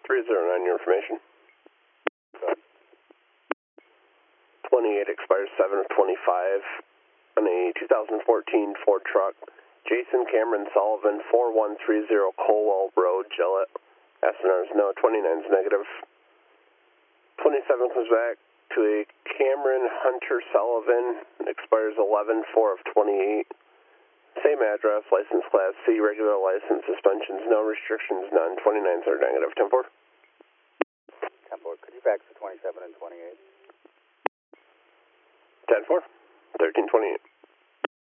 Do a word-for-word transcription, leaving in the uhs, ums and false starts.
three zero nine, your information. twenty-eight expires seven of twenty-five on a two thousand fourteen Ford truck. Jason Cameron Sullivan, four one three zero Colwell Road, Gillette. S N R is no, twenty-nine is negative. twenty-seven comes back to a Cameron Hunter Sullivan, expires eleven four of twenty-eight. Same address, license class C, regular license, suspensions, no restrictions, none. twenty-nines are negative. ten four. ten four, could you fax the twenty-seven and twenty-eight? ten four, thirteen twenty-eight.